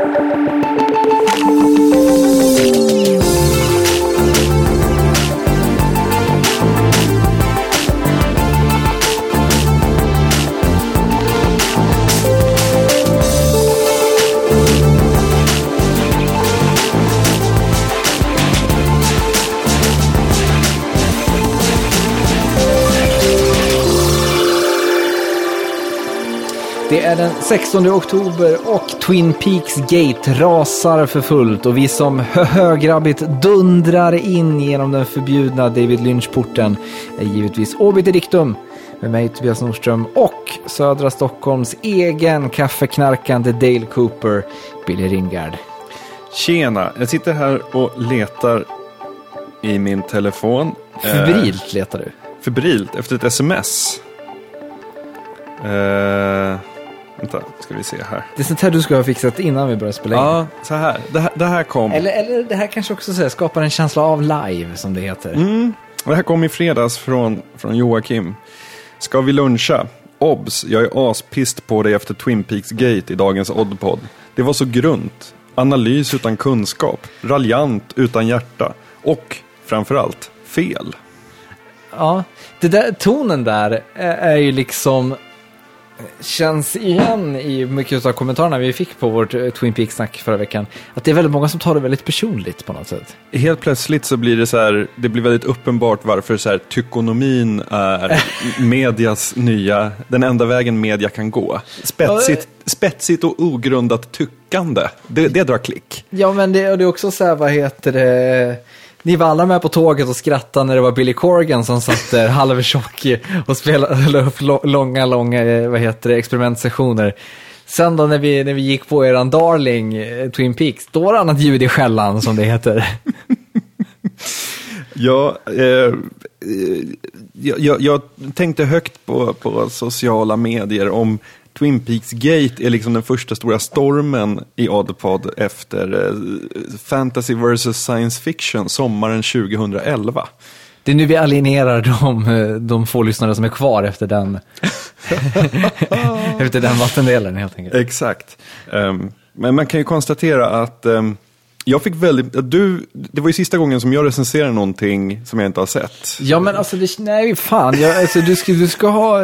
Det är den 16 oktober och Twin Peaks Gate rasar för fullt och vi som högrabbigt dundrar in genom den förbjudna David Lynch-porten är givetvis Obiter Dictum med mig Tobias Nordström och södra Stockholms egen kaffeknarkande Dale Cooper, Billy Ringard. Tjena, jag sitter här och letar i min telefon. Febrilt letar du? Febrilt, efter ett sms. Vänta, ska vi se här. Det är sånt här du ska ha fixat innan vi börjar spela in. Ja, så här. Det här kom. Eller det här kanske också så här, skapar en känsla av live, som det heter. Det här kom i fredags från Joakim. Ska vi luncha? Obs, jag är aspist på dig efter Twin Peaks Gate i dagens Oddpod. Det var så grunt. Analys utan kunskap. Raljant utan hjärta. Och, framförallt, fel. Ja, det där, tonen där är ju liksom... känns igen i mycket av kommentarerna vi fick på vårt Twin Peaks-snack förra veckan. Att det är väldigt många som tar det väldigt personligt på något sätt. Helt plötsligt så blir det så här, det blir väldigt uppenbart varför så här, tykonomin är medias nya, den enda vägen media kan gå. Spetsigt och ogrundat tyckande. Det drar klick. Ja, men det är också så här, vad heter det... Ni var alla med på tåget och skrattade när det var Billy Corgan som satt där halvtjock och spelade upp långa vad heter det, experimentsessioner. Sen då när vi gick på eran darling Twin Peaks, då var det annat ljud i skällan, som det heter. Ja, jag tänkte högt på sociala medier om Twin Peaks Gate är liksom den första stora stormen i Oddpod efter Fantasy vs. Science Fiction sommaren 2011. Det är nu vi alienerar de få lyssnare som är kvar efter den efter den vattendelen helt enkelt. Exakt. Men man kan ju konstatera att jag fick det var ju sista gången som jag recenserade någonting som jag inte har sett. Ja, men alltså nej fan, du ska ha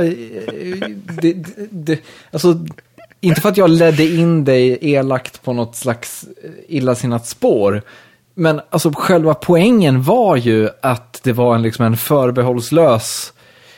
alltså inte för att jag ledde in dig elakt på något slags illasinnat spår, men alltså själva poängen var ju att det var en förbehållslös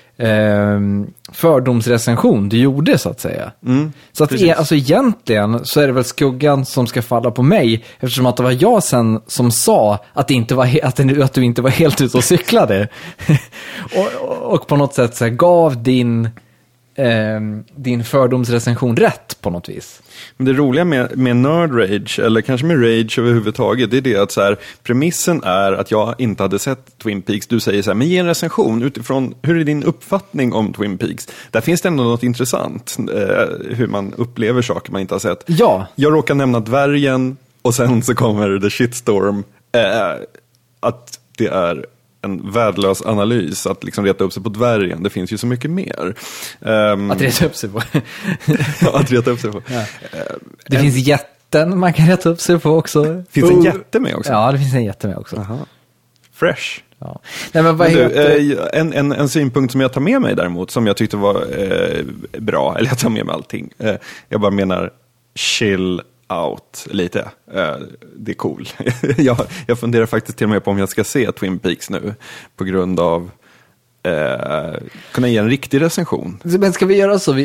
fördomsrecension du gjorde, så att säga. Så att alltså egentligen så är det väl skuggan som ska falla på mig, eftersom att det var jag sen som sa att, att du inte var helt ute och cyklade. och på något sätt så här, gav din fördomsrecension rätt på något vis. Men det roliga med Nerd Rage, eller kanske med Rage överhuvudtaget, det är det att så här, premissen är att jag inte hade sett Twin Peaks. Du säger så här, men ge en recension utifrån, hur är din uppfattning om Twin Peaks? Där finns det ändå något intressant, hur man upplever saker man inte har sett. Ja. Jag råkar nämna dvärgen och sen så kommer the shitstorm, att det är en värdelös analys att liksom reta upp sig på dvärgen. Det finns ju så mycket mer. Att reta upp sig på. Att reta upp sig på. Ja. Det finns jätten man kan reta upp sig på också. Finns en jätte med också? Ja, det finns en jätte med också. Aha. Fresh. Ja. Nej, men vad heter... en synpunkt som jag tar med mig däremot, som jag tyckte var bra, eller jag tar med mig allting. Jag bara menar chill out lite. Det är cool. jag funderar faktiskt till och med på om jag ska se Twin Peaks nu på grund av kunna ge en riktig recension. Men ska vi göra så?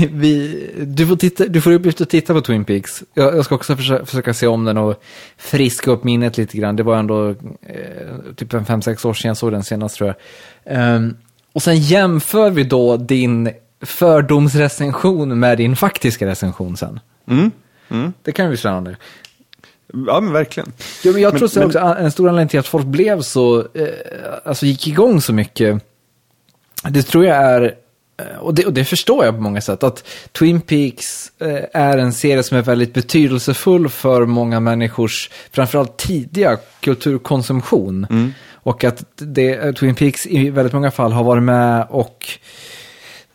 Du får uppgift att titta på Twin Peaks. Jag ska också försöka se om den och friska upp minnet lite grann. Det var ändå typ 5-6 år sedan jag såg den senast, tror jag. Och sen jämför vi då din fördomsrecension med din faktiska recension sen. Det kan bli spännande. Ja, men verkligen. Ja, men jag tror också en stor anledning till att folk blev så alltså gick igång så mycket. Det tror jag är, och det förstår jag på många sätt, att Twin Peaks är en serie som är väldigt betydelsefull för många människors, framförallt tidiga kulturkonsumtion. Och att Twin Peaks i väldigt många fall har varit med och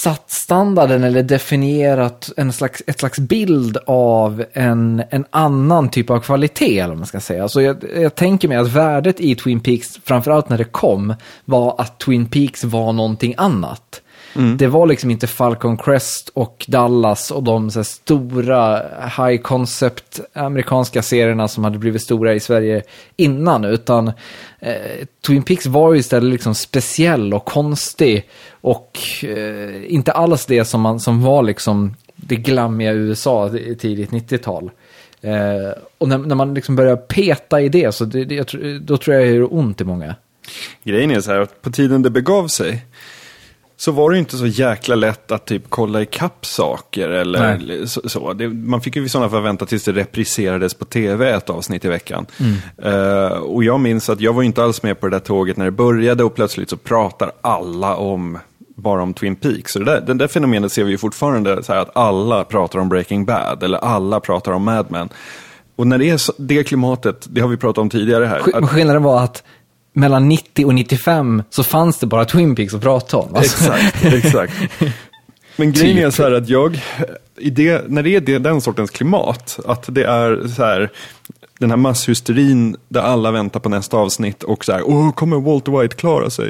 satt standarden eller definierat ett slags bild av en annan typ av kvalitet, eller vad man ska säga. Alltså jag tänker mig att värdet i Twin Peaks, framförallt när det kom, var att Twin Peaks var någonting annat. Det var liksom inte Falcon Crest och Dallas och de så här stora high concept amerikanska serierna som hade blivit stora i Sverige innan, utan Twin Peaks var ju istället liksom speciell och konstig och inte alls det som var liksom det glammiga USA i tidigt 90-tal. Och när man liksom börjar peta i det, så då tror jag det gör ont i många. Grejen är så här att på tiden det begav sig så var det ju inte så jäkla lätt att typ kolla i kapp saker eller så. Man fick ju i sådana fall vänta tills det repriserades på tv ett avsnitt i veckan. Och jag minns att jag var inte alls med på det där tåget när det började, och plötsligt så pratar alla bara om Twin Peaks. Så den där fenomenet ser vi ju fortfarande så här, att alla pratar om Breaking Bad eller alla pratar om Mad Men. Och när det är det klimatet, det har vi pratat om tidigare här. Skillnaden var att mellan 90 och 95 så fanns det bara Twin Peaks att prata om. Alltså. Exakt. Men grejen är så här att när det är den sortens klimat, att det är så här, den här masshysterin där alla väntar på nästa avsnitt och så här, kommer Walter White klara sig?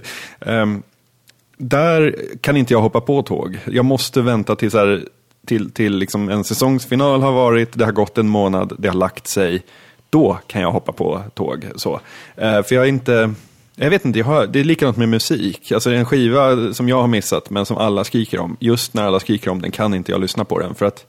Där kan inte jag hoppa på tåg. Jag måste vänta till så här, till liksom en säsongsfinal har varit, det har gått en månad, det har lagt sig. Då kan jag hoppa på tåg. Så. För jag vet inte, det är likadant med musik. Alltså det är en skiva som jag har missat, men som alla skriker om. Just när alla skriker om den kan inte jag lyssna på den. För att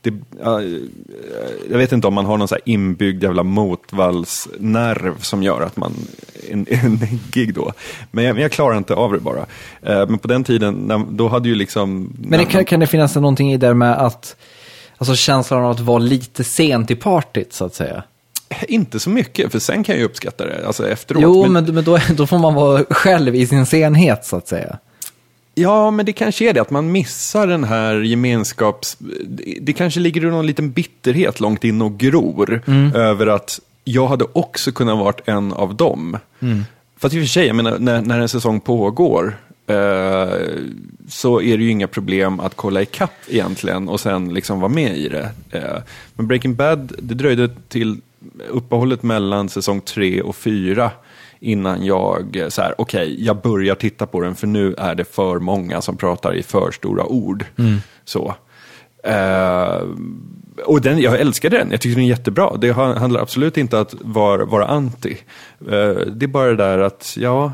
jag vet inte om man har någon så här inbyggd jävla motvallsnerv som gör att man en gig då. Men jag klarar inte av det bara. Men på den tiden, då hade ju liksom... Men kan det finnas någonting i där med att, alltså känslan av att vara lite sent i partyt, så att säga? Inte så mycket, för sen kan jag uppskatta det, alltså efteråt. Jo, men då får man vara själv i sin senhet, så att säga. Ja, men det kanske är det att man missar den här det kanske ligger någon liten bitterhet långt in och gror över att jag hade också kunnat varit en av dem. För att i och för sig, jag menar, när en säsong pågår så är det ju inga problem att kolla i kapp egentligen och sen liksom vara med i det. Men Breaking Bad, det dröjde till uppehållet mellan säsong 3 och 4 innan jag så här, okej, jag börjar titta på den, för nu är det för många som pratar i för stora ord. Så. Och jag älskade den, jag tycker den är jättebra. Det handlar absolut inte att vara anti. Det är bara det där att jag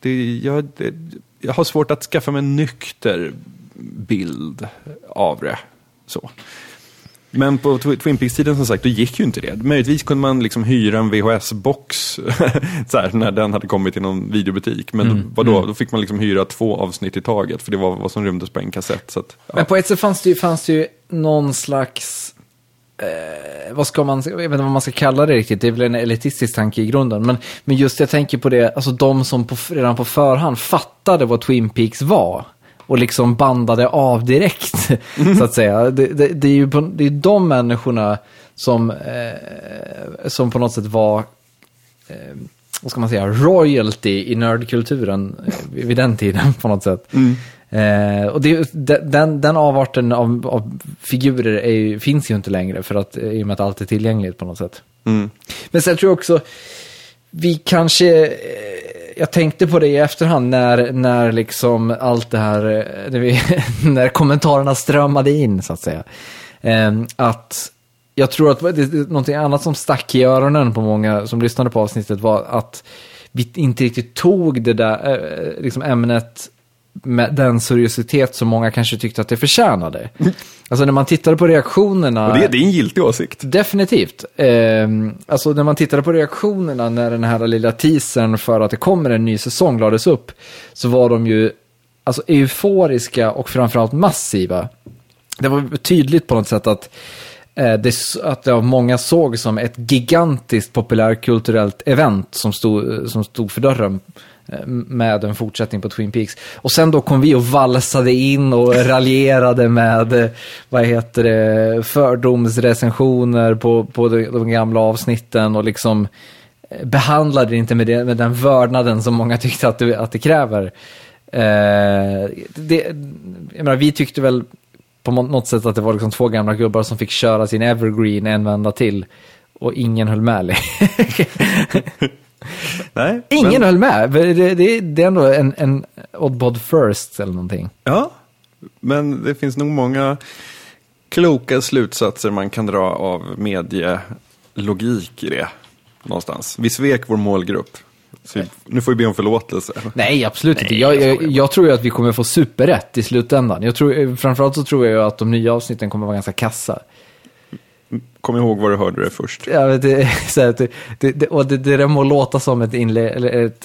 har svårt att skaffa mig en nykter bild av det. Så. Men på Twin Peaks-tiden, som sagt, då gick ju inte det. Möjligtvis kunde man liksom hyra en VHS-box så här, när den hade kommit till någon videobutik. Men då fick man liksom hyra 2 avsnitt i taget, för det var vad som rymdes på en kassett. Så att, ja. Men på ett sätt fanns det ju någon slags... jag vet inte vad man ska kalla det riktigt. Det är väl en elitistisk tanke i grunden. Men just jag tänker på det, alltså de som redan på förhand fattade vad Twin Peaks var och liksom bandade av direkt, så att säga. Det är ju de människorna som på något sätt var vad ska man säga, royalty i nördkulturen vid den tiden på något sätt. Och den avarten av figurer finns ju inte längre, för att i och med att allt är tillgängligt på något sätt. Men sen tror jag också vi kanske, jag tänkte på det i efterhand när liksom allt det här när kommentarerna strömmade in, så att säga, att jag tror att det någonting annat som stack i öronen på många som lyssnade på avsnittet var att vi inte riktigt tog det där liksom ämnet med den seriositet som många kanske tyckte att det förtjänade. Alltså när man tittade på reaktionerna... Och det är en giltig åsikt. Definitivt. Alltså när man tittade på reaktionerna när den här lilla teasern för att det kommer en ny säsong lades upp, så var de ju alltså euforiska och framförallt massiva. Det var tydligt på något sätt att det många såg som ett gigantiskt populärkulturellt event som stod för dörren med en fortsättning på Twin Peaks. Och sen då kom vi och valsade in och raljerade med fördomsrecensioner på de gamla avsnitten och liksom behandlade det inte med den vördnaden som många tyckte att det kräver. Jag menar, vi tyckte väl på något sätt att det var liksom 2 gamla gubbar som fick köra sin Evergreen en vända till och ingen höll med. Nej, ingen höll med. Det är ändå en oddbod first eller någonting. Ja, men det finns nog många kloka slutsatser man kan dra av medielogik i det någonstans. Vi svek vår målgrupp. Så nu får vi be om förlåtelse. Nej, absolut inte. Jag tror ju att vi kommer få superrätt i slutändan. Framförallt så tror jag att de nya avsnitten kommer vara ganska kassa. Kom ihåg vad du hörde det först. Ja, det må låta som ett inlägg eller ett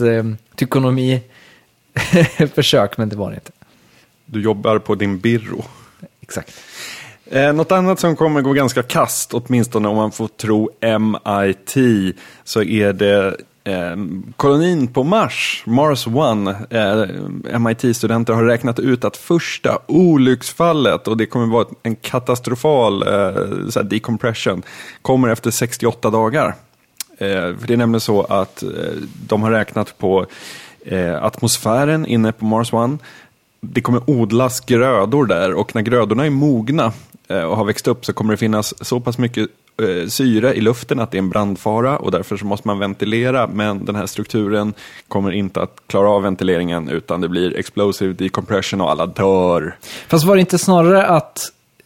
tykonomi-försök, men det var det inte. Du jobbar på din byrå. Exakt. Något annat som kommer gå ganska kast, åtminstone om man får tro MIT, så är det kolonin på Mars, Mars One. MIT-studenter har räknat ut att första olycksfallet, och det kommer vara en katastrofal decompression, kommer efter 68 dagar. För det är nämligen så att de har räknat på atmosfären inne på Mars One. Det kommer odlas grödor där, och när grödorna är mogna och har växt upp så kommer det finnas så pass mycket syre i luften att det är en brandfara, och därför så måste man ventilera, men den här strukturen kommer inte att klara av ventileringen, utan det blir explosive decompression och alla dör. Fast var det inte snarare att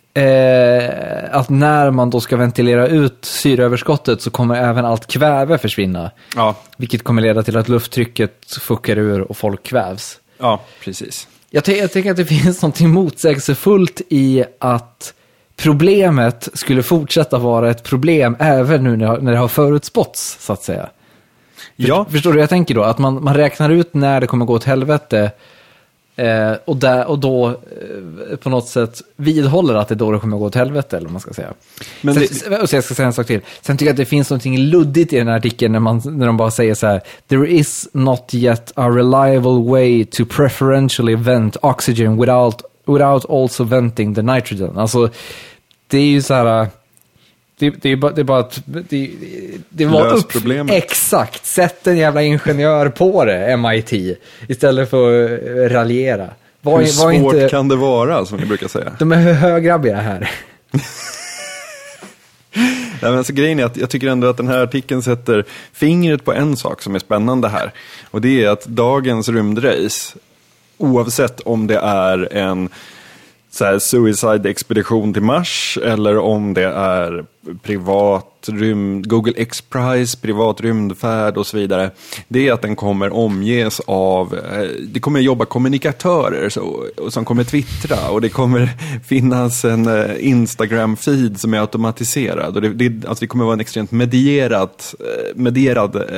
när man då ska ventilera ut syreöverskottet så kommer även allt kväve försvinna? Ja. Vilket kommer leda till att lufttrycket fuckar ur och folk kvävs. Ja, precis. Jag tänker att det finns något motsägelsefullt i att problemet skulle fortsätta vara ett problem även nu när det har förutspåtts, så att säga. Ja. Förstår du vad jag tänker då? Att man räknar ut när det kommer gå åt helvete och då på något sätt vidhåller att det är då det kommer gå åt helvete, eller vad man ska säga. Men så jag ska säga en sak till. Sen tycker jag att det finns någonting luddigt i den här artikeln när de bara säger så här: there is not yet a reliable way to preferentially vent oxygen without also venting the nitrogen. Alltså, det är ju så här... Det var upp exakt, sätt en jävla ingenjör på det, MIT, istället för att raljera. Hur svårt kan det vara, som ni brukar säga? De är högrabbiga här. Nej, men så grejen är att jag tycker ändå att den här artikeln sätter fingret på en sak som är spännande här. Och det är att dagens rymdrace, oavsett om det är en suicide-expedition till Mars eller om det är Google X-Prize, privat rymdfärd och så vidare, det är att den kommer omges av, det kommer jobba kommunikatörer som kommer twittra, och det kommer finnas en Instagram-feed som är automatiserad, och det kommer vara en extremt medierad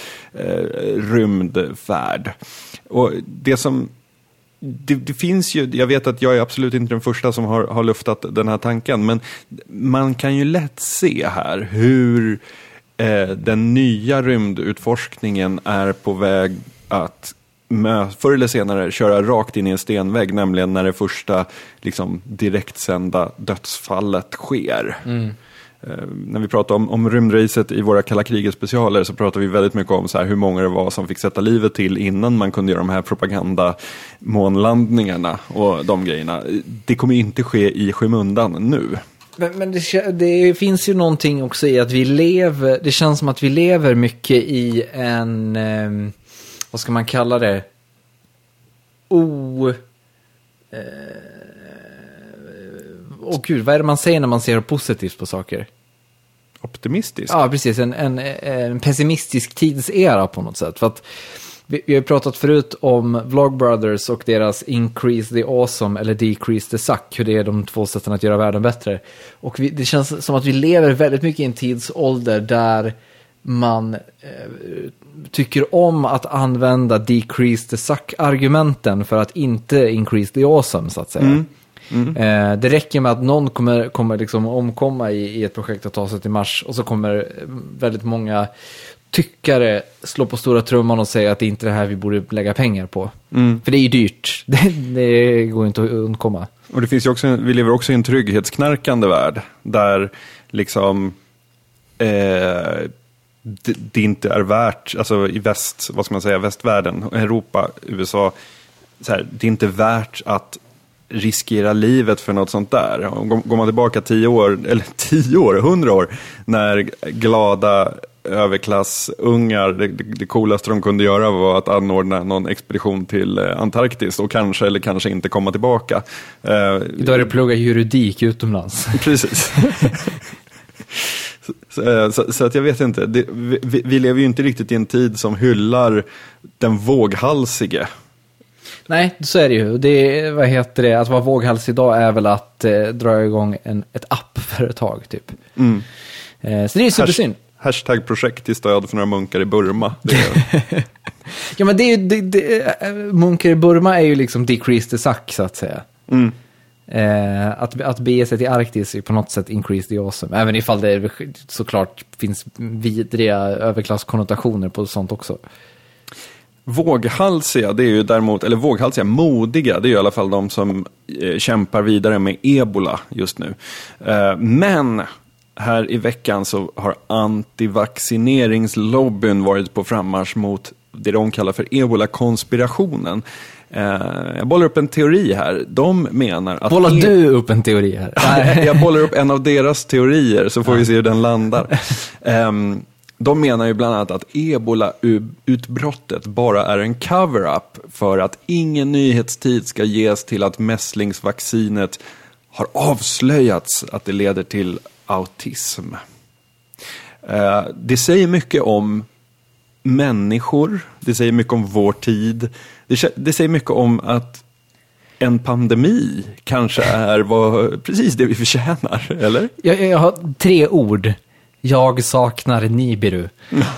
rymdfärd. Och det som det finns ju, jag vet att jag är absolut inte den första som har luftat den här tanken, men man kan ju lätt se här hur den nya rymdutforskningen är på väg att förr eller senare köra rakt in i en stenvägg, nämligen när det första direktsända dödsfallet sker. När vi pratar om rymdracet i våra kalla kriget-specialer så pratar vi väldigt mycket om så här hur många det var som fick sätta livet till innan man kunde göra de här propagandamånlandningarna och de grejerna. Det kommer inte ske i skymundan nu. Men det finns ju någonting också i att det känns som att vi lever mycket i en, vad ska man kalla det? Gud, vad är det man säger när man ser positivt på saker? Optimistisk? Ja, precis. En pessimistisk tidsera på något sätt. För att vi har pratat förut om Vlogbrothers och deras Increase the Awesome eller Decrease the Suck. Hur det är de två sätten att göra världen bättre. Och det känns som att vi lever väldigt mycket i en tidsålder där man tycker om att använda Decrease the Suck-argumenten för att inte Increase the Awesome, så att säga. Det räcker med att någon kommer omkomma i ett projekt att ta sig till Mars, och så kommer väldigt många tyckare slå på stora trumman och säga att det inte är det här vi borde lägga pengar på. För det är ju dyrt. Det går inte att undkomma. Och det finns ju också, vi lever också i en trygghetsknarkande värld där det inte är värt, alltså i västvärlden, Europa, USA, så här, det är inte värt att riskera livet för något sånt där. Går man tillbaka 100 år, när glada överklassungar, det coolaste de kunde göra var att anordna någon expedition till Antarktis och kanske eller kanske inte komma tillbaka. Idag är det plugga juridik utomlands. Precis. Så att jag vet inte, vi lever ju inte riktigt i en tid som hyllar den våghalsige. Nej, så är det ju. Att vara våghalsig idag är väl att dra igång ett appföretag typ. Så det är supersynd. #projekt till stöd för några munkar i Burma. Ja, men munkar i Burma är ju liksom decrease the suck, så att säga. Att bege sig till Arktis är på något sätt increase the awesome. Även ifall det såklart finns vidriga överklasskonnotationer på sånt också. Våghalsiga, det är ju däremot, eller våghalsiga, modiga, det är ju i alla fall de som kämpar vidare med ebola just nu. Men här i veckan så har antivaccineringslobbyn varit på frammarsch mot det de kallar för ebola-konspirationen. Jag bollar upp en teori här. De menar att... Bollar du upp en teori här? Jag bollar upp en av deras teorier, så får vi se hur den landar. De menar ju bland annat att ebola-utbrottet bara är en cover-up för att ingen nyhetstid ska ges till att mässlingsvaccinet har avslöjats att det leder till autism. Det säger mycket om människor, det säger mycket om vår tid, det säger mycket om att en pandemi kanske är precis det vi förtjänar, eller? Jag har 3 ord. Jag saknar Nibiru.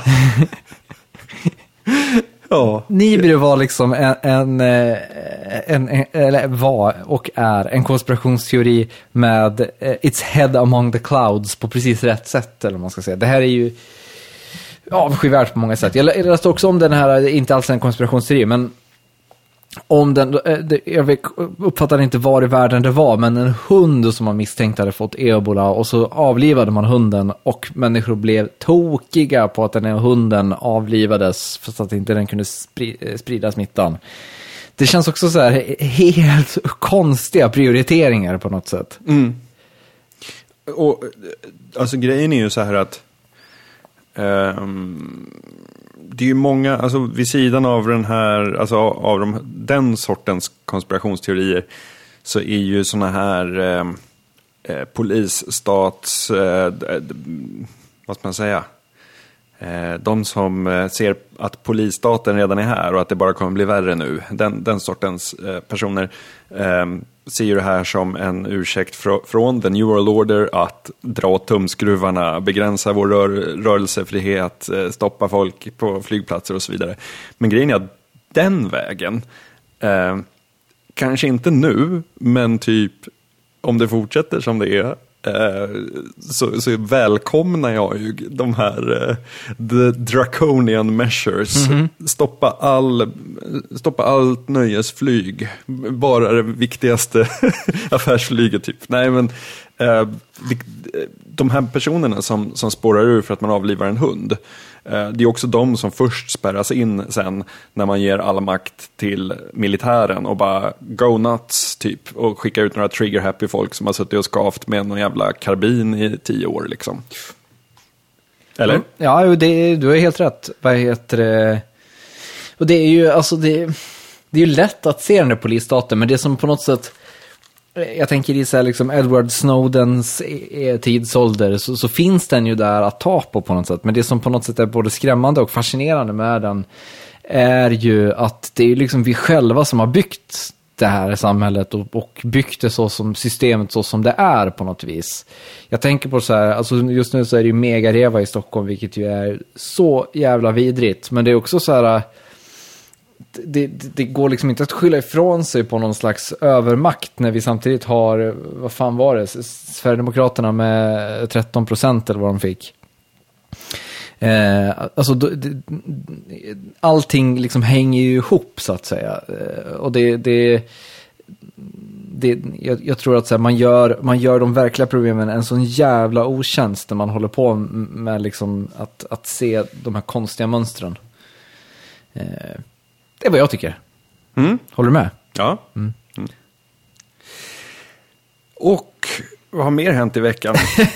Ja. Nibiru var liksom var och är en konspirationsteori med its head among the clouds på precis rätt sätt, eller vad man ska säga. Det här är ju avskyvärt på många sätt. Jag läste också om den här, inte alls en konspirationsteori, men om den, jag uppfattade inte var i världen det var, men en hund som man misstänkte hade fått ebola, och så avlivade man hunden och människor blev tokiga på att den här hunden avlivades för att inte den kunde sprida smittan. Det känns också så här helt konstiga prioriteringar på något sätt. Och alltså grejen är ju så här att det är ju många, alltså vid sidan av den här, alltså av den sortens konspirationsteorier, så är ju såna här polisstats, vad ska man säga, de som ser att polisstaten redan är här och att det bara kommer bli värre nu, den sortens personer ser ju det här som en ursäkt från the New World Order att dra tumskruvarna, begränsa vår rörelsefrihet, stoppa folk på flygplatser och så vidare. Men grejen är att den vägen, kanske inte nu, men typ om det fortsätter som det är, så välkomnar jag ju de här the draconian measures. Stoppa allt nöjesflyg, bara det viktigaste affärsflyget typ. Nej, men de här personerna som spårar ur för att man avlivar en hund, det är också de som först spärras in sen när man ger all makt till militären och bara go nuts typ, och skickar ut några trigger happy folk som har suttit och skavt med någon jävla karbin i 10 år liksom. Eller? Ja, du har helt rätt. Vad heter det? Och det är ju alltså det är ju lätt att se den där polisstaten, men det som på något sätt, jag tänker i så här liksom Edward Snowdens tidsålder, så finns den ju där att ta på något sätt. Men det som på något sätt är både skrämmande och fascinerande med den är ju att det är liksom vi själva som har byggt det här samhället och byggt det så som systemet så som det är på något vis. Jag tänker på så här, alltså just nu så är det ju megareva i Stockholm, vilket ju är så jävla vidrigt. Men det är också så här, det går liksom inte att skylla ifrån sig på någon slags övermakt när vi samtidigt har, vad fan var det, Sverigedemokraterna med 13% eller vad de fick. Alltså allting liksom hänger ju ihop så att säga, och jag tror att så här, man gör de verkliga problemen en sån jävla otjänst när man håller på med liksom att se de här konstiga mönstren. Det är vad jag tycker. Håller du med? Ja. Och vad har mer hänt i veckan?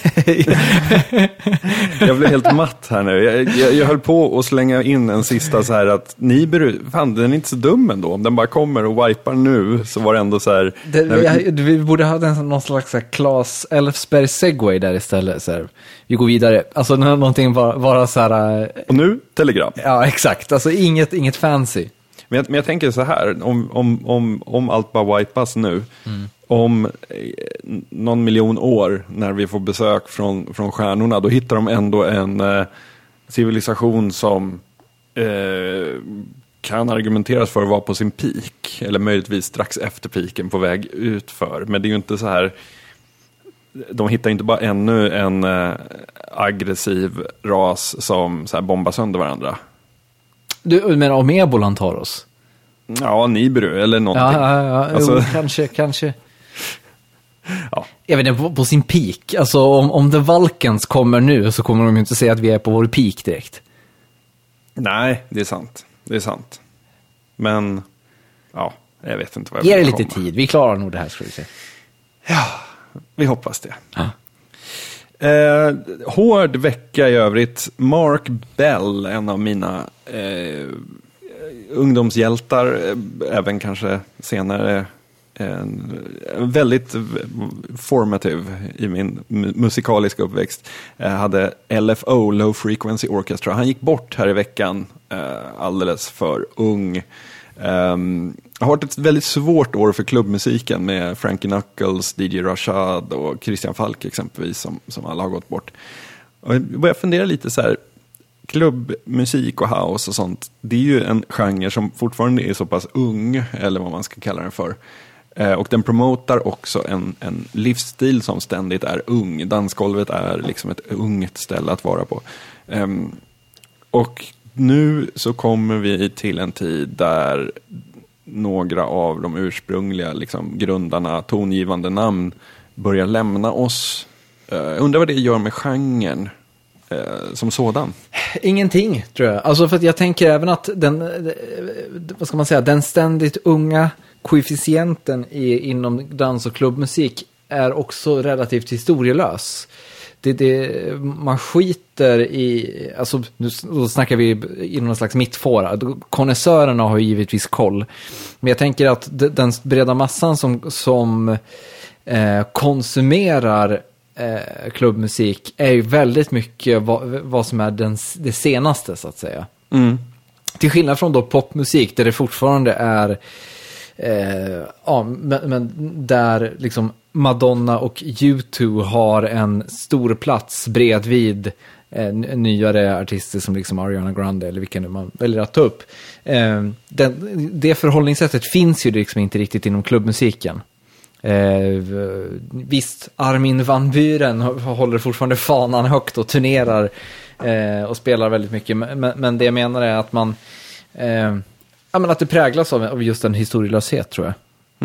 Jag blev helt matt här nu. Jag höll på att slänga in en sista så här att fan, den är inte så dum ändå. Om den bara kommer och wipar nu så var det ändå så här. Vi borde ha någon slags Claes Elfsberg segway där istället. Så här. Vi går vidare. Alltså någonting bara så här. Och nu Telegram. Ja, exakt. Alltså inget fancy. Men jag tänker så här. Om allt bara wipas nu. Om någon miljon år när vi får besök från stjärnorna, då hittar de ändå en civilisation som kan argumenteras för att vara på sin peak, eller möjligtvis strax efter piken på väg utför. Men det är ju inte så här, de hittar inte bara ännu en aggressiv ras som så här bombar sönder varandra. Du menar om ebolan tar oss? Ja, Nibiru eller någonting. Ja, alltså, kanske. Ja. Jag vet inte, på sin peak. Alltså om The Vulcans kommer nu så kommer de ju inte säga att vi är på vår peak direkt. Nej, det är sant. Men, ja, jag vet inte vad jag Ge det vill lite komma. tid, vi klarar nog det här, skulle vi säga. Ja, vi hoppas det. Ja. Hård vecka i övrigt. Mark Bell, en av mina ungdomshjältar, även kanske senare väldigt formative i min musikaliska uppväxt, hade LFO, Low Frequency Orchestra. Han gick bort här i veckan, alldeles för ung. Det har varit ett väldigt svårt år för klubbmusiken med Frankie Knuckles, DJ Rashad och Christian Falk exempelvis, som alla har gått bort. Och jag börjar fundera lite så här, klubbmusik och house och sånt, det är ju en genre som fortfarande är så pass ung, eller vad man ska kalla den för. Och den promotar också en livsstil som ständigt är ung. Dansgolvet är liksom ett ungt ställe att vara på. Och nu så kommer vi till en tid där några av de ursprungliga liksom, grundarna, tongivande namn börjar lämna oss. Undrar vad det gör med genren som sådan. Ingenting, tror jag. Alltså för att jag tänker även att den ständigt unga koefficienten inom dans- och klubbmusik är också relativt historielös. Man skiter i, alltså då snackar vi inom någon slags mittfåra. Konnässörerna har ju givetvis koll. Men jag tänker att den breda massan som konsumerar klubbmusik är ju väldigt mycket vad som är det senaste, så att säga. Till skillnad från då popmusik där det fortfarande är men där liksom Madonna och U2 har en stor plats bredvid nyare artister som liksom Ariana Grande eller vilka nu man väljer att ta upp. Det förhållningssättet finns ju liksom inte riktigt inom klubbmusiken. Visst, Armin van Buren håller fortfarande fanan högt och turnerar och spelar väldigt mycket, men det jag menar är att man att det präglas av just en historielöshet, tror jag.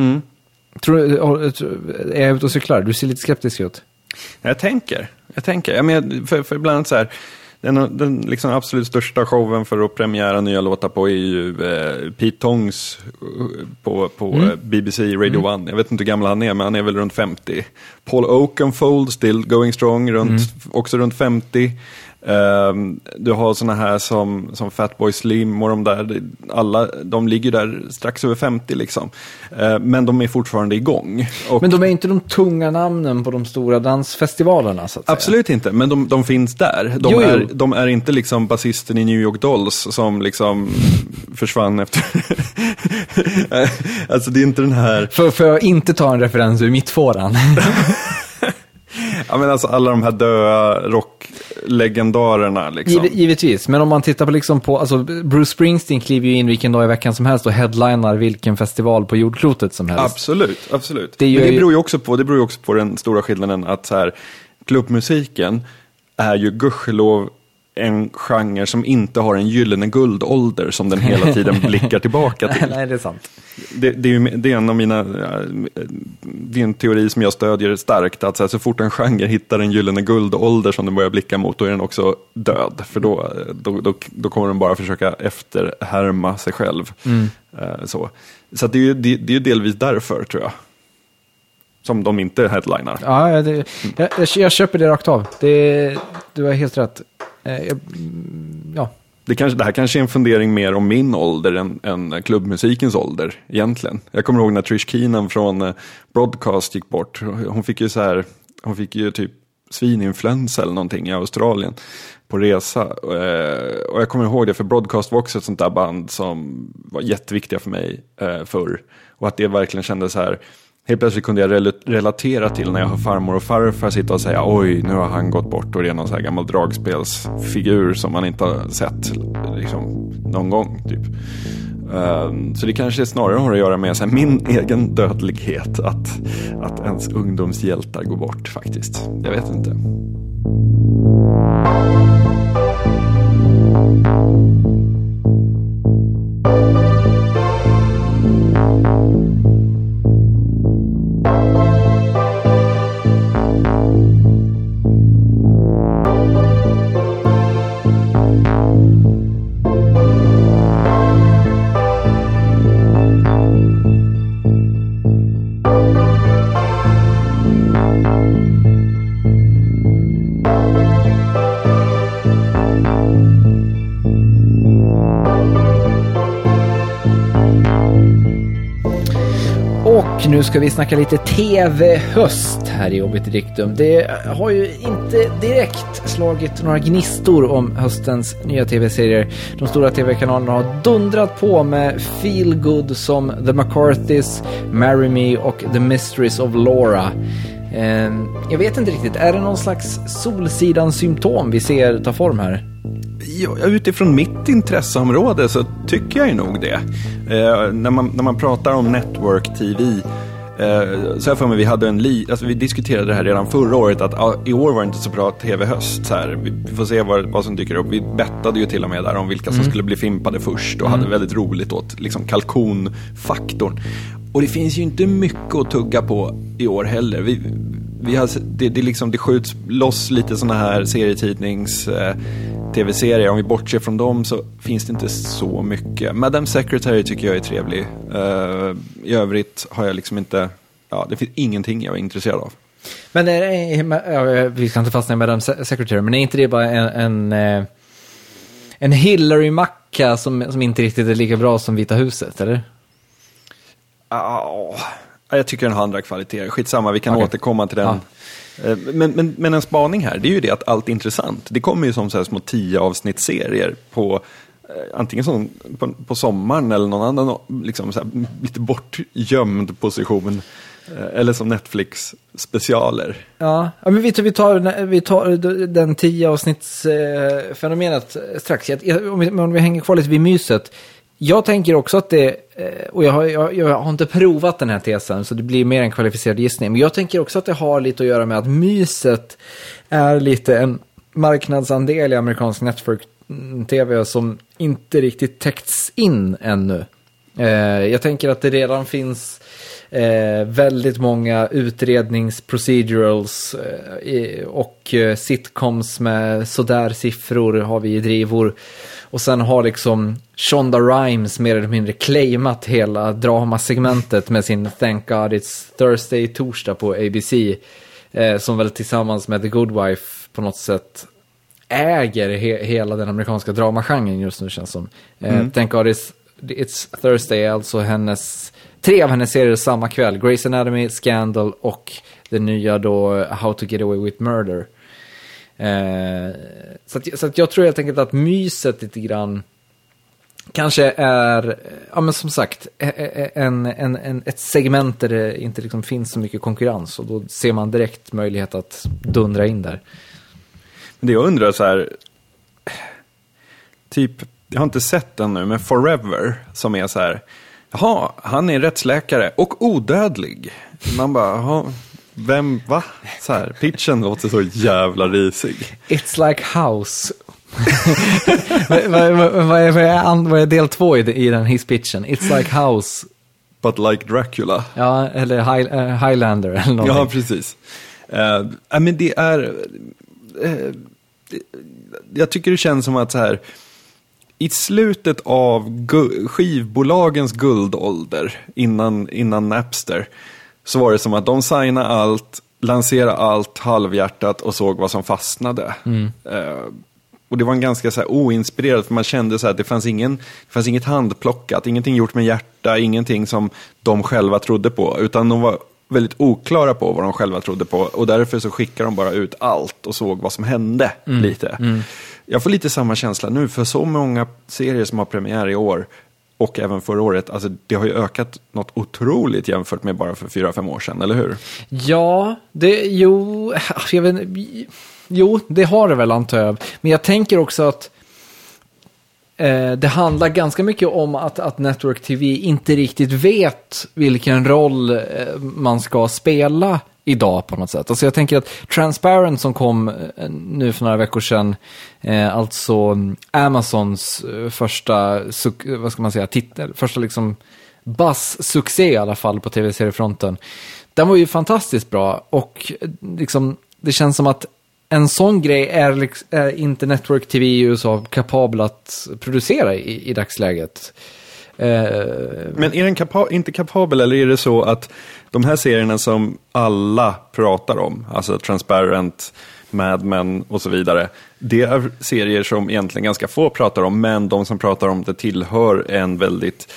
Är jag ute och cyklar? Du ser lite skeptisk ut. Jag tänker. För bland annat så här, den liksom absolut största showen för att premiära nya låtar på är ju Pete Tongs på BBC Radio 1. Jag vet inte hur gammal han är, men han är väl runt 50. Paul Oakenfold, still going strong, också runt 50. Du har såna här som Fatboy Slim och de där, alla, de ligger där strax över 50 liksom. Men de är fortfarande igång. Men de är inte de tunga namnen på de stora dansfestivalerna, så att säga. Absolut inte, men de finns där. De är inte liksom basisten i New York Dolls som liksom försvann efter. Alltså det är inte den här. För jag inte ta en referens ur mittfåran. Ja, men alltså alla de här döda rocklegendarerna liksom. Givetvis, men om man tittar på liksom alltså Bruce Springsteen kliver ju in vilken dag i veckan som helst och headlinar vilken festival på jordklotet som helst. Absolut. Men det beror ju också på den stora skillnaden att så här, klubbmusiken är ju gudskelov en genre som inte har en gyllene guldålder som den hela tiden blickar tillbaka till. Nej, det är sant. Det är en av mina, det är en teori som jag stödjer starkt, att så fort en genre hittar en gyllene guldålder som den börjar blicka mot, då är den också död, för då kommer den bara försöka efterhärma sig själv. Så att det är ju delvis därför, tror jag, som de inte headlinar. Ja, jag köper det rakt av. Du har helt rätt. Ja. Det här kanske är en fundering mer om min ålder än klubbmusikens ålder egentligen. Jag kommer ihåg när Trish Keenan från Broadcast gick bort. Hon fick ju typ svininfluensa eller någonting i Australien på resa. Och jag kommer ihåg det, för Broadcast var också ett sånt där band som var jätteviktiga för mig förr. Och att det verkligen kändes så här. Helt plötsligt kunde jag relatera till när jag har farmor och farfar sitta och säga, oj, nu har han gått bort, och det är någon så här gammal dragspelsfigur som man inte har sett liksom, någon gång typ. Så det kanske snarare har att göra med så här, min egen dödlighet, att ens ungdomshjältar går bort faktiskt. Jag vet inte. Och nu ska vi snacka lite tv-höst här i Obiterdictum. Det har ju inte direkt slagit några gnistor om höstens nya tv-serier. De stora tv-kanalerna har dundrat på med Feel Good som The McCarthys, Marry Me och The Mysteries of Laura. Jag vet inte riktigt, är det någon slags Solsidan-symptom vi ser ta form här? Ja, utifrån mitt intresseområde så tycker jag ju nog det. När man pratar om network TV, så jag för mig vi hade vi diskuterade det här redan förra året, att i år var det inte så bra tv-höst så här. Vi får se vad som dyker upp. Vi bettade ju till och med där om vilka som skulle bli fimpade först och hade väldigt roligt åt liksom kalkonfaktorn. Och det finns ju inte mycket att tugga på i år heller. Vi har, det skjuts loss lite såna här serietidnings tv-serier. Om vi bortser från dem så finns det inte så mycket. Madame Secretary tycker jag är trevlig. I övrigt har jag liksom inte... Ja, det finns ingenting jag är intresserad av. Men vi ska inte fastna i Madame Secretary, men är inte det bara en Hillary-macka som inte riktigt är lika bra som Vita huset, eller? Jag tycker den har andra kvaliteter. Skitsamma, vi kan återkomma till den. Ja. Men en spaning här, det är ju det att allt är intressant. Det kommer ju som så här små 10 avsnittsserier på antingen som på sommaren eller någon annan liksom så här, lite bortgömd position, eller som Netflix specialer. Ja, men vi tar den 10 avsnittsfenomenet strax. Om vi hänger kvar lite vid myset. Jag tänker också att det, och jag har inte provat den här tesen så det blir mer en kvalificerad gissning, men jag tänker också att det har lite att göra med att myset är lite en marknadsandel i amerikansk network-tv som inte riktigt täckts in ännu. Jag tänker att det redan finns väldigt många utredningsprocedurals och sitcoms med sådär siffror har vi i drivor. Och sen har liksom Shonda Rhimes mer eller mindre claimat hela dramasegmentet med sin Thank God It's Thursday torsdag på ABC, som väl tillsammans med The Good Wife på något sätt äger hela den amerikanska dramagenren just nu, känns som. Thank God It's Thursday, alltså 3 av hennes serier samma kväll: Grey's Anatomy, Scandal och det nya då How to Get Away with Murder. Så att jag tror helt enkelt att myset lite grann kanske är, ja men som sagt, ett segment där det inte liksom finns så mycket konkurrens, och då ser man direkt möjlighet att dundra in där. Men det jag undrar så här, typ, jag har inte sett den nu, men Forever, som är så här, jaha, han är rättsläkare och odödlig. Man bara, jaha, vem, va? Så här, pitchen låter så jävla risig. It's like House Vad är del 2 i den hisspitchen? It's like House. But like Dracula. Ja, eller Highlander eller någonting. Ja, precis. Men det är... jag tycker det känns som att så här... I slutet av skivbolagens guldålder innan Napster så var det som att de signade allt, lanserade allt halvhjärtat och såg vad som fastnade. Och det var en ganska så här oinspirerad, för man kände så här att det fanns inget handplockat, ingenting gjort med hjärta, ingenting som de själva trodde på, utan de var väldigt oklara på vad de själva trodde på, och därför så skickade de bara ut allt och såg vad som hände lite. Jag får lite samma känsla nu, för så många serier som har premiär i år och även förra året, alltså det har ju ökat något otroligt jämfört med bara för 4-5 år sedan, eller hur? Ja, jo, det har det väl, antar jag. Men jag tänker också att det handlar ganska mycket om att Network TV inte riktigt vet vilken roll man ska spela idag på något sätt. Alltså jag tänker att Transparent som kom nu för några veckor sedan, alltså Amazons första, vad ska man säga, första liksom buzz-succé i alla fall på tv-seriefronten. Den var ju fantastiskt bra, och liksom det känns som att en sån grej är inte Network TV i USA kapabel att producera i dagsläget. Men är den inte kapabel, eller är det så att de här serierna som alla pratar om, alltså Transparent, Mad Men och så vidare, det är serier som egentligen ganska få pratar om, men de som pratar om det tillhör en väldigt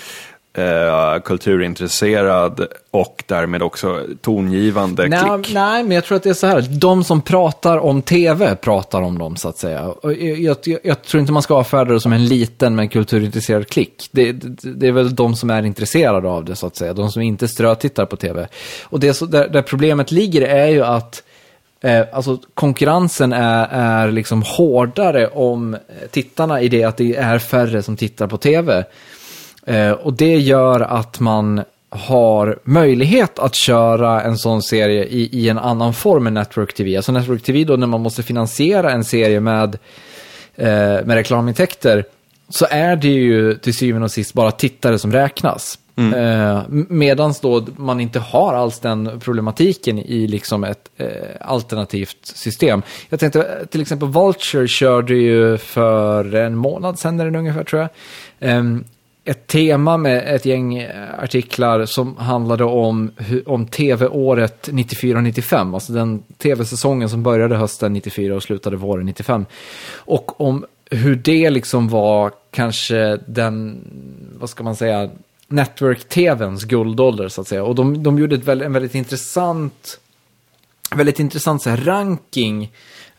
kulturintresserad och därmed också tongivande klick. Nej, men jag tror att det är så här. De som pratar om tv pratar om dem, så att säga. Och jag tror inte man ska avfärda det som en liten men kulturintresserad klick. Det är väl de som är intresserade av det, så att säga. De som inte strötittar på tv. Och det där problemet ligger är ju att alltså konkurrensen är liksom hårdare om tittarna i det att det är färre som tittar på tv. Och det gör att man har möjlighet att köra en sån serie i en annan form än Network TV. Alltså Network TV då, när man måste finansiera en serie med reklamintäkter, så är det ju till syvende och sist bara tittare som räknas. Medans då man inte har alls den problematiken i liksom ett alternativt system. Jag tänkte till exempel Vulture körde ju för en månad sedan eller ungefär, tror jag, ett tema med ett gäng artiklar som handlade om tv-året 94-95, alltså den tv-säsongen som började hösten 94 och slutade våren 95. Och om hur det liksom var kanske den, vad ska man säga, network-tvns guldålder, så att säga. Och de gjorde en väldigt intressant så här ranking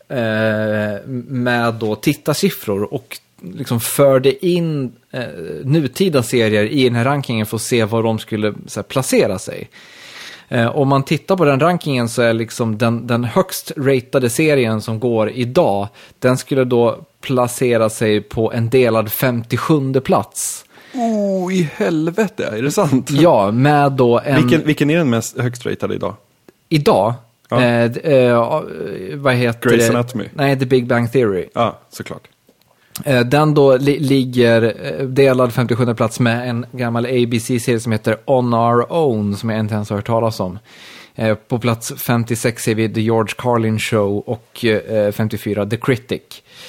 med då tittarsiffror, och liksom förde in nutida serier i den här rankingen för att se var de skulle så här placera sig. Om man tittar på den rankingen, så är liksom den högst ratade serien som går idag, den skulle då placera sig på en delad 57:e plats. I helvete, är det sant? Ja, med då en... Vilken är den mest högst ratade idag? Idag? Ja. Vad heter Grey's det? Anatomy? Nej, The Big Bang Theory. Ja, såklart. Den då ligger delad 57:e plats med en gammal ABC-serie som heter On Our Own, som jag inte ens har hört talas om. På plats 56 är vi The George Carlin Show, och 54 The Critic.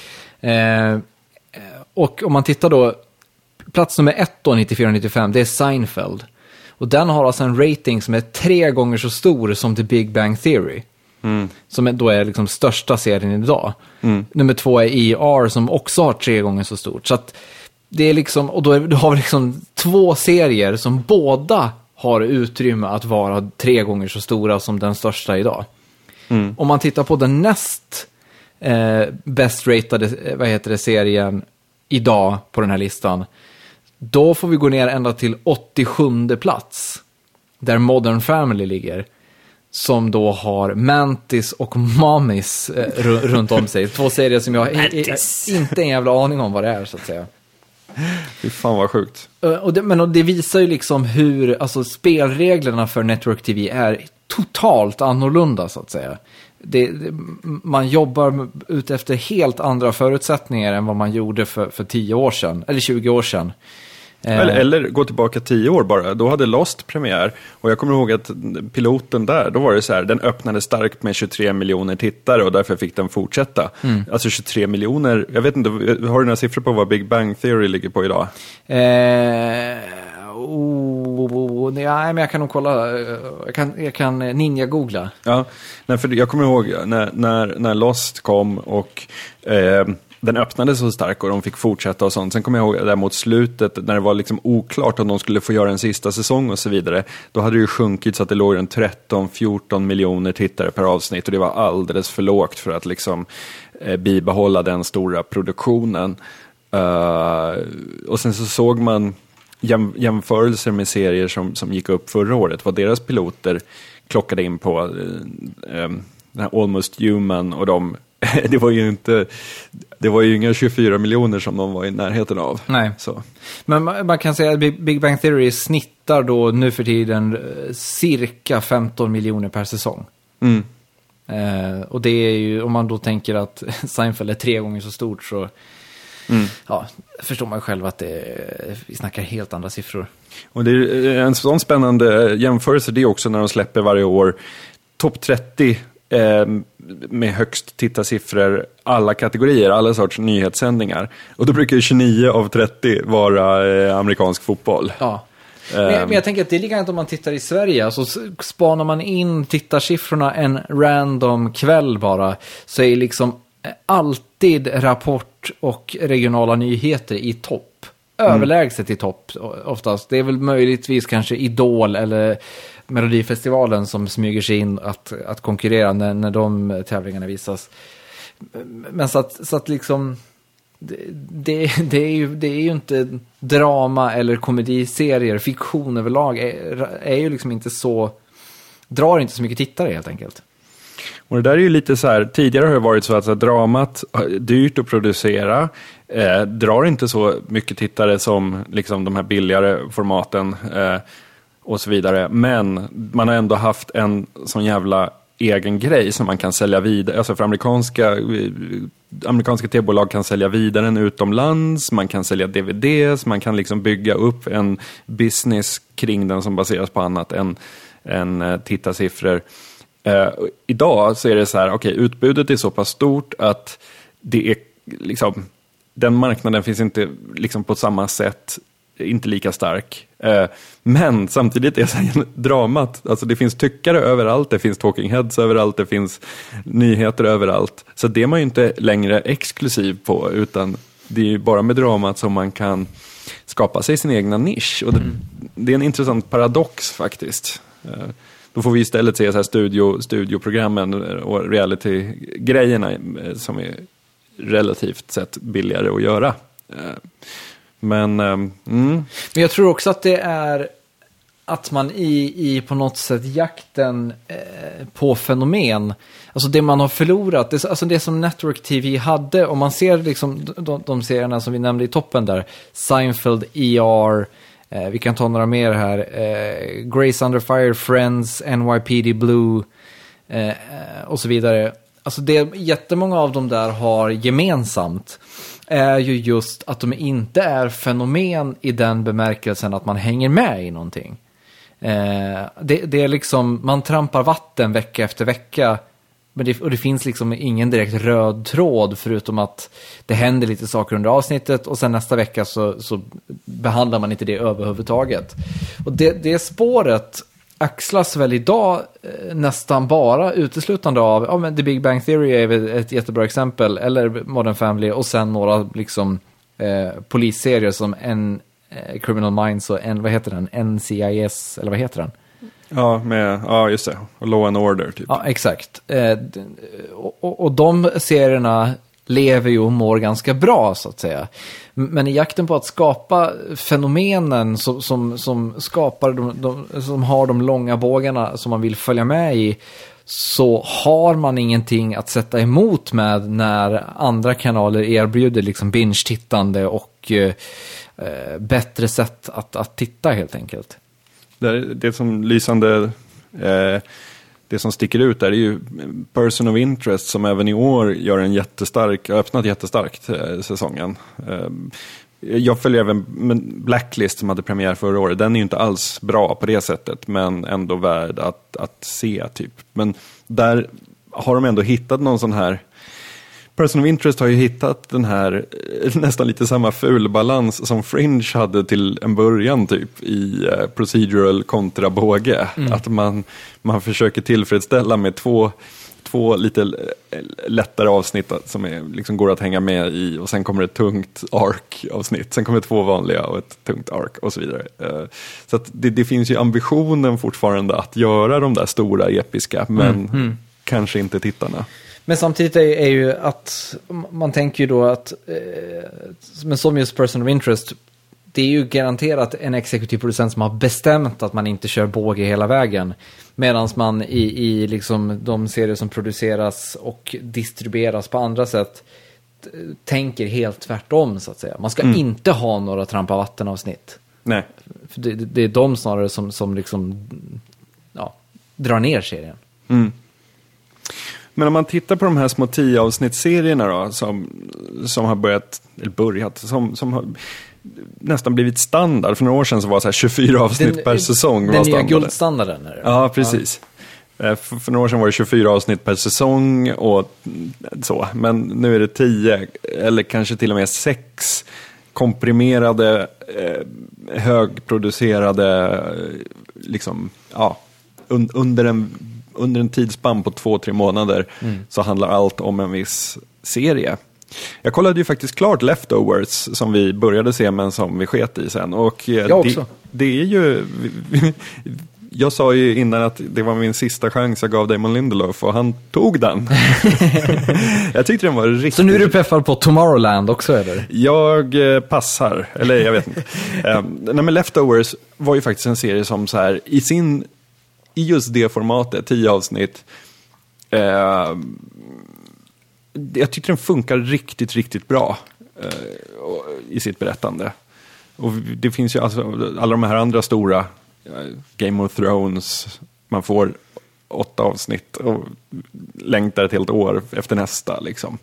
Och om man tittar då, plats nummer 1 då, 94-95, det är Seinfeld. Och den har alltså en rating som är 3 gånger så stor som The Big Bang Theory. Som då är liksom största serien idag. Nummer 2 är ER, som också har 3 gånger så stort. Så att det är liksom, och då har vi liksom 2 serier som båda har utrymme att vara 3 gånger så stora som den största idag. Om man tittar på den näst best ratade serien idag på den här listan, då får vi gå ner ända till 87:e plats, där Modern Family ligger, som då har Mantis och Mamis runt om sig. 2 serier som jag inte en jävla aning om vad det är, så att säga. Fy fan vad sjukt. Men det visar ju liksom hur, alltså, spelreglerna för Network TV är totalt annorlunda, så att säga. man jobbar ut efter helt andra förutsättningar än vad man gjorde för 10 år sedan, eller 20 år sedan. Eller gå tillbaka 10 år bara. Då hade Lost premiär. Och jag kommer ihåg att piloten där, då var det så här, den öppnade starkt med 23 miljoner tittare och därför fick den fortsätta. Alltså 23 miljoner, jag vet inte, har du några siffror på vad Big Bang Theory ligger på idag? Nej, men jag kan nog kolla. Jag kan ninja-googla. Ja, nej, för jag kommer ihåg när Lost kom och den öppnade så starkt och de fick fortsätta och sånt. Sen kommer jag ihåg där mot slutet när det var liksom oklart om de skulle få göra en sista säsong och så vidare. Då hade det ju sjunkit så att det låg en 13-14 miljoner tittare per avsnitt och det var alldeles för lågt för att liksom bibehålla den stora produktionen. Och sen så såg man jämförelser med serier som gick upp förra året. Vad deras piloter klockade in på den här Almost Human och det var ju inga 24 miljoner som de var i närheten av. Nej. Så. Men man kan säga att Big Bang Theory snittar då nu för tiden cirka 15 miljoner per säsong. Och det är ju, om man då tänker att Seinfeld är 3 gånger så stort så ja, förstår man själv att vi snackar helt andra siffror. Och det är en sån spännande jämförelse det är också när de släpper varje år topp 30 med högst tittarsiffror, alla kategorier, alla sorts nyhetssändningar. Och då brukar ju 29 av 30 vara amerikansk fotboll. Ja. Men jag tänker att det är likadant om man tittar i Sverige. Så spanar man in tittarsiffrorna en random kväll bara, så är liksom alltid Rapport och regionala nyheter i topp. Överlägset i topp oftast. Det är väl möjligtvis kanske Idol eller Melodifestivalen som smyger sig in att konkurrera när de tävlingarna visas. Men så att liksom det är ju inte drama eller komediserier, fiktion överlag är ju liksom inte så, drar inte så mycket tittare helt enkelt. Och det där är ju lite så här, tidigare har det varit så att dramat är dyrt att producera, drar inte så mycket tittare som liksom de här billigare formaten och så vidare. Men man har ändå haft en sån jävla egen grej som man kan sälja vidare. Alltså för amerikanska tv-bolag kan sälja vidare den utomlands, man kan sälja DVDs, man kan liksom bygga upp en business kring den som baseras på annat än tittarsiffror. Idag så är det så här, okej, utbudet är så pass stort att det är liksom, den marknaden finns inte liksom på samma sätt, inte lika stark. Men samtidigt är så här, dramat, alltså det finns tyckare överallt, det finns talking heads överallt, det finns nyheter överallt. Så det är man ju inte längre exklusiv på, utan det är ju bara med dramat som man kan skapa sig sin egna nisch. Och det är en intressant paradox faktiskt. Då får vi istället se så här studioprogrammen och reality-grejerna som är relativt sett billigare att göra. Men jag tror också att det är att man i på något sätt jakten på fenomen, alltså det man har förlorat, alltså det som Network TV hade, om man ser liksom de serierna som vi nämnde i toppen där, Seinfeld, ER, vi kan ta några mer här, Grace Under Fire, Friends, NYPD Blue och så vidare. Alltså det jättemånga av dem där har gemensamt är ju just att de inte är fenomen i den bemärkelsen att man hänger med i någonting. Det är liksom, man trampar vatten vecka efter vecka, men det finns liksom ingen direkt röd tråd förutom att det händer lite saker under avsnittet och sen nästa vecka så behandlar man inte det överhuvudtaget. Och det spåret axlas väl idag nästan bara uteslutande av men The Big Bang Theory är väl ett jättebra exempel, eller Modern Family, och sen några liksom polisserier som Criminal Minds och vad heter den? NCIS, eller vad heter den? Ja, just det. Och Law and Order typ. Ja, exakt. Och de serierna lever ju och mår ganska bra så att säga. Men i jakten på att skapa fenomenen som skapar som har de långa bågarna som man vill följa med i, så har man ingenting att sätta emot med när andra kanaler erbjuder liksom binge-tittande och bättre sätt att titta helt enkelt. Det är som lysande det som sticker ut där är ju Person of Interest, som även i år gör en öppnat jättestarkt säsongen. Jag följer även Blacklist som hade premiär förra året. Den är ju inte alls bra på det sättet, men ändå värd att se typ. Men där har de ändå hittat någon sån här... Person of Interest har ju hittat den här nästan lite samma fulbalans som Fringe hade till en början typ i procedural kontra båge. Att man försöker tillfredsställa med två lite lättare avsnitt som liksom går att hänga med i, och sen kommer ett tungt arc-avsnitt, sen kommer 2 vanliga och ett tungt arc och så vidare. Så att det finns ju ambitionen fortfarande att göra de där stora episka, men kanske inte tittarna. Men samtidigt är ju att man tänker ju då att men som just Person of Interest, det är ju garanterat en exekutiv producent som har bestämt att man inte kör båge hela vägen. Medan man i liksom de serier som produceras och distribueras på andra sätt tänker helt tvärtom så att säga. Man ska inte ha några trampa vattenavsnitt. Nej. För det är de snarare som liksom drar ner serien. Men om man tittar på de här små 10-avsnittsserierna då, som har börjat, som har nästan blivit standard. För några år sedan så var det så här 24 avsnitt per säsong. Den nya guldstandarden. Ja, precis. Ja. För några år sedan var det 24 avsnitt per säsong och så. Men nu är det 10 eller kanske till och med 6 komprimerade, högproducerade liksom, under en tidsspann på 2-3 månader så handlar allt om en viss serie. Jag kollade ju faktiskt klart Leftovers som vi började se men som vi sket i sen. Och det är ju... Jag sa ju innan att det var min sista chans jag gav Damon Lindelof och han tog den. Jag tyckte den var riktigt... Så nu är du peppad på Tomorrowland också, eller? Jag passar, eller jag vet inte. Nej, men Leftovers var ju faktiskt en serie som så här i just det formatet, 10 avsnitt. Jag tycker den funkar riktigt, riktigt bra i sitt berättande. Och det finns ju alltså alla de här andra stora, Game of Thrones, man får 8 avsnitt och längtar ett helt år efter nästa liksom.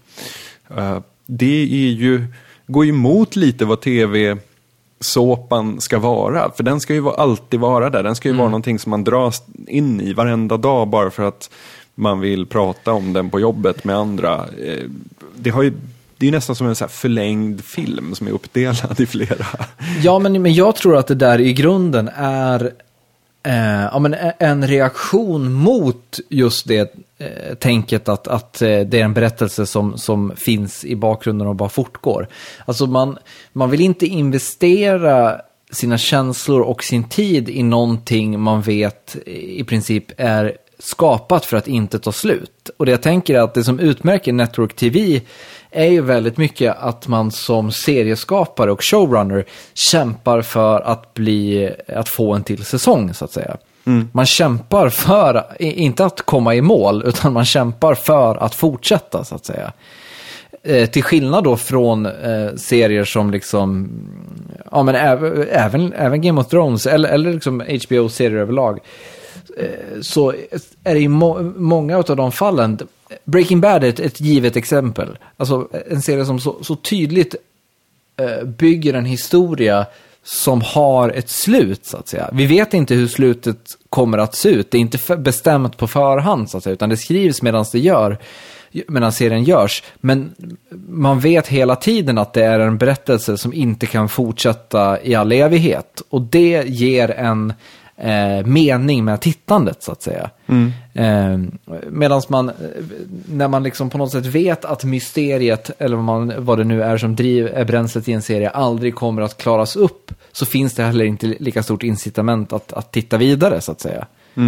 Det är ju, går ju emot lite vad tv-såpan ska vara, för den ska ju alltid vara där, den ska ju vara någonting som man dras in i varenda dag bara för att man vill prata om den på jobbet med andra. Det är ju nästan som en så här förlängd film som är uppdelad i flera. Ja, men jag tror att det där i grunden är en reaktion mot just det tänket att det är en berättelse som finns i bakgrunden och bara fortgår. Alltså man vill inte investera sina känslor och sin tid i någonting man vet i princip är skapat för att inte ta slut. Och det jag tänker är att det som utmärker Network TV är ju väldigt mycket att man som serieskapare och showrunner kämpar för att få en till säsong så att säga. Man kämpar för, inte att komma i mål, utan man kämpar för att fortsätta så att säga. Till skillnad då från serier som liksom men även Game of Thrones eller liksom HBO-serier överlag, så är det ju många av de fallen. Breaking Bad är ett givet exempel. Alltså en serie som så tydligt bygger en historia som har ett slut så att säga. Vi vet inte hur slutet kommer att se ut. Det är inte bestämt på förhand så att säga, utan det skrivs medan serien görs. Men man vet hela tiden att det är en berättelse som inte kan fortsätta i all evighet. Och det ger en mening med tittandet så att säga. Medan när man liksom på något sätt vet att mysteriet eller vad det nu är som är bränslet i en serie aldrig kommer att klaras upp, så finns det heller inte lika stort incitament att titta vidare så att säga.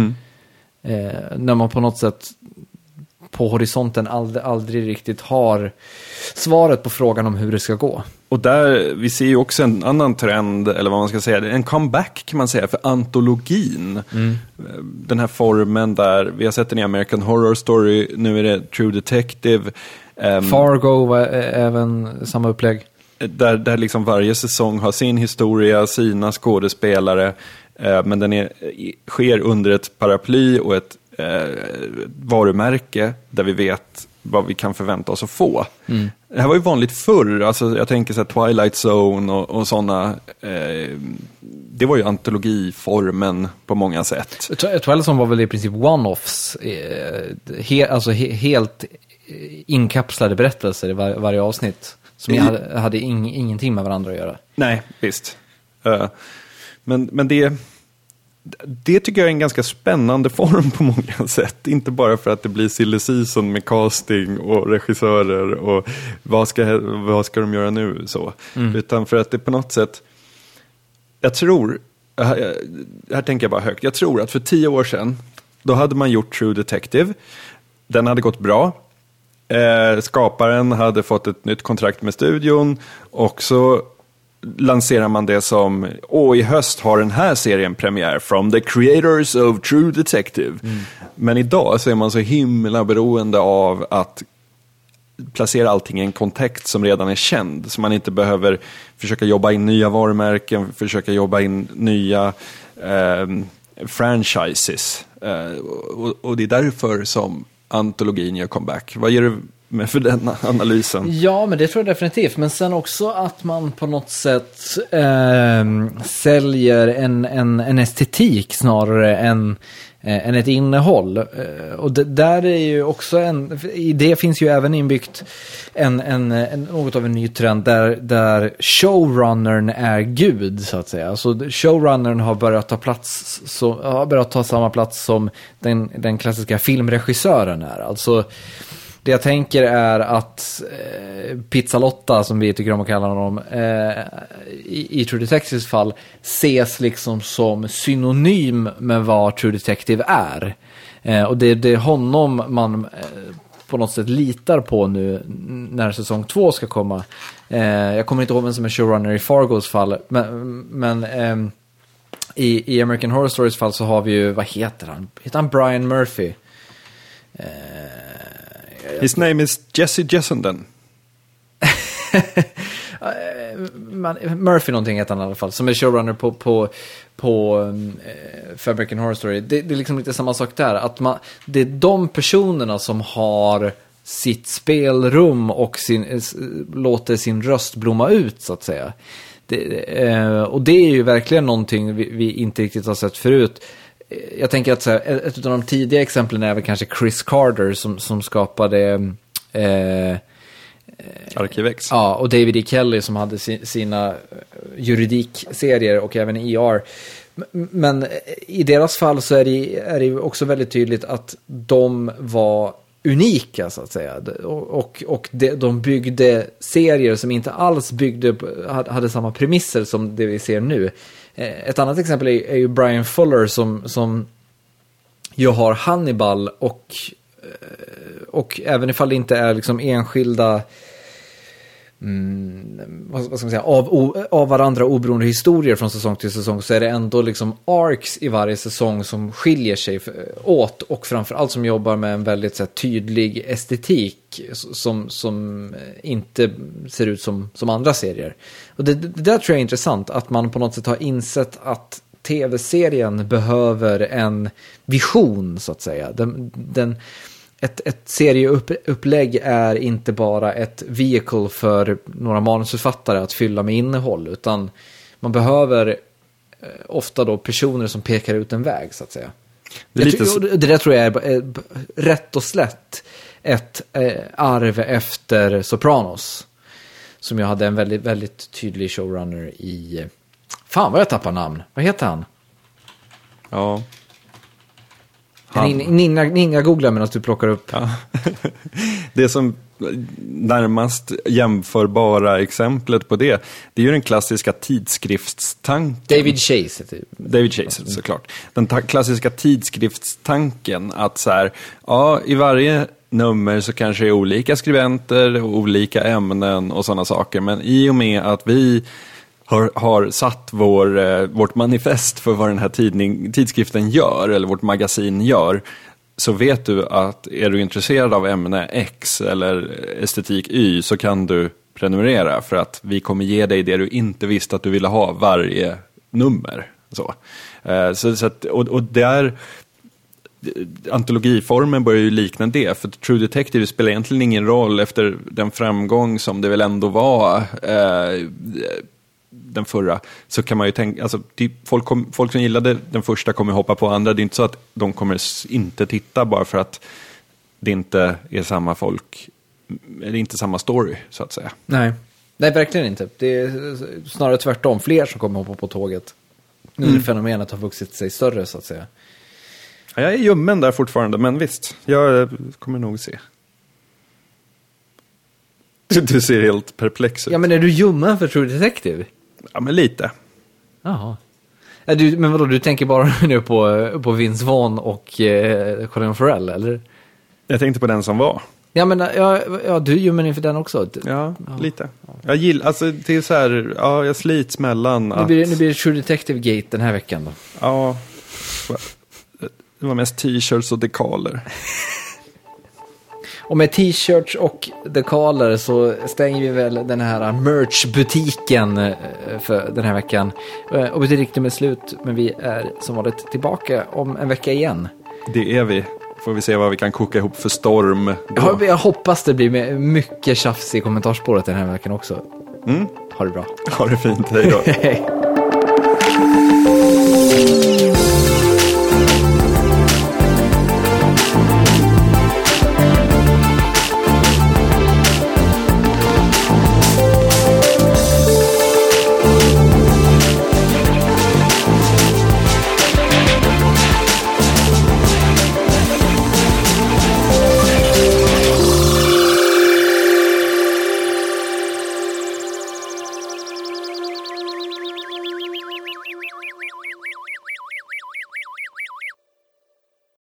När man på något sätt på horisonten aldrig riktigt har svaret på frågan om hur det ska gå. Och där, vi ser ju också en annan trend, eller vad man ska säga, en comeback kan man säga för antologin. Den här formen där, vi har sett den i American Horror Story, nu är det True Detective. Fargo var även samma upplägg. Där liksom varje säsong har sin historia, sina skådespelare, men den sker under ett paraply och ett varumärke där vi vet vad vi kan förvänta oss att få. Det här var ju vanligt förr, alltså jag tänker så här Twilight Zone och sådana, det var ju antologiformen på många sätt. Twilight Zone var väl i princip one-offs, helt inkapslade berättelser i varje avsnitt som hade ingenting med varandra att göra. Nej, visst. Men det tycker jag är en ganska spännande form på många sätt. Inte bara för att det blir silly season med casting och regissörer och vad ska de göra nu så. Utan för att det på något sätt, jag tror, här tänker jag bara högt, jag tror att för 10 år sedan då hade man gjort True Detective. Den hade gått bra. Skaparen hade fått ett nytt kontrakt med studion och så lanserar man det som i höst har den här serien premiär from the creators of True Detective. Men idag så är man så himla beroende av att placera allting i en kontext som redan är känd, så man inte behöver försöka jobba in nya varumärken, försöka jobba in nya franchises. Och det är därför som antologin gör comeback. Vad ger du med för den analysen? Ja, men det tror jag definitivt. Men sen också att man på något sätt säljer en estetik snarare än ett innehåll. Och där är ju också i det finns ju även inbyggt något av en ny trend där showrunnern är gud, så att säga. Så showrunnern har börjat ta samma plats som den klassiska filmregissören är. Alltså det jag tänker är att Pizzalotta, som vi tycker om att kalla honom, i True Detectives fall ses liksom som synonym med vad True Detective är. Och det är honom man på något sätt litar på nu när säsong 2 ska komma. Jag kommer inte ihåg vem som är showrunner i Fargos fall, men i American Horror Stories fall så har vi ju, vad heter han? Heter han Brian Murphy? His name is Jesse Jessenden. Murphy någonting heter han i alla fall, som är showrunner på American Horror Story. Det är liksom lite samma sak där, att det är de personerna som har sitt spelrum och låter sin röst blomma ut, så att säga. Och det är ju verkligen någonting vi inte riktigt har sett förut. Jag tänker att så här, ett av de tidiga exemplen är väl kanske Chris Carter som skapade Arkivex. Ja, och David E. Kelly som hade sina juridikserier och även ER. Men i deras fall så är det också väldigt tydligt att de var unika, så att säga. Och de byggde serier som inte alls hade samma premisser som det vi ser nu. Ett annat exempel är ju Brian Fuller som ju har Hannibal och även ifall det inte är liksom enskilda vad ska man säga, av varandra oberoende historier från säsong till säsong, så är det ändå liksom arcs i varje säsong som skiljer sig åt, och framförallt som jobbar med en väldigt så här, tydlig estetik som inte ser ut som andra serier. Och det där tror jag är intressant, att man på något sätt har insett att tv-serien behöver en vision, så att säga. Ett serieupplägg är inte bara ett vehicle för några manusförfattare att fylla med innehåll, utan man behöver ofta då personer som pekar ut en väg, så att säga. Det där tror jag är rätt och slätt ett arv efter Sopranos, som jag hade en väldigt, väldigt tydlig showrunner i... Fan vad jag tappar namn. Vad heter han? Ja... Ninja googlar medan du plockar upp. Ja. Det som närmast jämförbara exemplet på det är ju den klassiska tidskriftstanken. David Chase, såklart. Den klassiska tidskriftstanken att så här, ja, i varje nummer så kanske det är olika skribenter och olika ämnen och sådana saker, men i och med att vi har satt vårt manifest för vad den här tidskriften gör, eller vårt magasin gör, så vet du att är du intresserad av ämne X eller estetik Y, så kan du prenumerera, för att vi kommer ge dig det du inte visste att du ville ha varje nummer. Så att, och där antologiformen börjar ju likna det, för True Detective spelar egentligen ingen roll efter den framgång som det väl ändå var den förra, så kan man ju tänka, alltså, typ, folk som gillade den första kommer hoppa på andra. Det är inte så att de kommer inte titta bara för att det inte är samma folk, eller inte samma story, så att säga. Nej, verkligen inte. Det är snarare tvärtom, fler som kommer hoppa på tåget. Nu fenomenet har vuxit sig större, så att säga. Ja, jag är ljummen där fortfarande, men visst, jag kommer nog se. Du ser helt perplex ut. Ja, men är du ljummen för True Detective? Ja, men lite. Jaha. Men vadå, du tänker bara nu på Vince Vaughn och Colin Farrell, eller? Jag tänkte på den som var. Ja, men ja, du är ljummen inför den också. Ja, lite. Jag gillar, alltså det är så här, ja, jag slits mellan nu blir det True Detective Gate den här veckan då. Ja, det var mest t-shirts och dekaler. Och med t-shirts och dekaler så stänger vi väl den här merch-butiken för den här veckan. Och butiken är slut, men vi är som vanligt tillbaka om en vecka igen. Det är vi. Får vi se vad vi kan koka ihop för storm då. Jag hoppas det blir mycket tjafs i kommentarsspåret den här veckan också. Ha det bra. Ha det fint, hej då. Hej.